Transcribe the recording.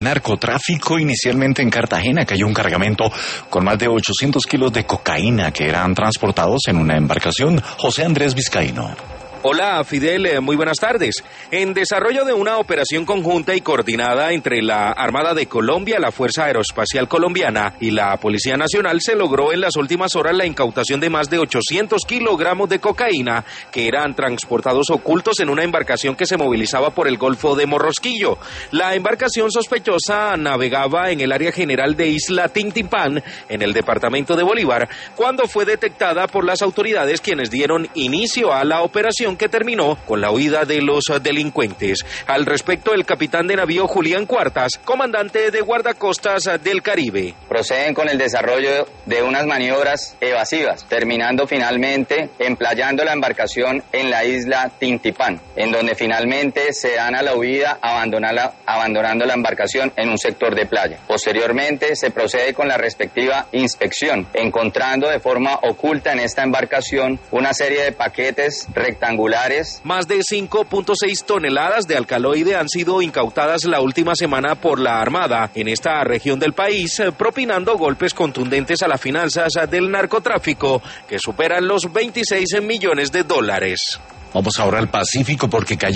Narcotráfico. Inicialmente en Cartagena cayó un cargamento con más de 800 kilos de cocaína que eran transportados en una embarcación. José Andrés Vizcaíno. Hola Fidel, muy buenas tardes. En desarrollo de una operación conjunta y coordinada entre la Armada de Colombia, la Fuerza Aeroespacial Colombiana y la Policía Nacional se logró en las últimas horas la incautación de más de 800 kilogramos de cocaína que eran transportados ocultos en una embarcación que se movilizaba por el Golfo de Morrosquillo. La embarcación sospechosa navegaba en el área general de Isla Tintipan, en el departamento de Bolívar, cuando fue detectada por las autoridades, quienes dieron inicio a la operación que terminó con la huida de los delincuentes. Al respecto, el capitán de navío Julián Cuartas, comandante de guardacostas del Caribe. Proceden con el desarrollo de unas maniobras evasivas, terminando finalmente emplayando la embarcación en la isla Tintipán, en donde finalmente se dan a la huida abandonando la embarcación en un sector de playa. Posteriormente se procede con la respectiva inspección, encontrando de forma oculta en esta embarcación una serie de paquetes rectangulares. Más de 5.6 toneladas de alcaloide han sido incautadas la última semana por la Armada en esta región del país, propinando golpes contundentes a las finanzas del narcotráfico, que superan los 26 millones de dólares. Vamos ahora al Pacífico porque cayó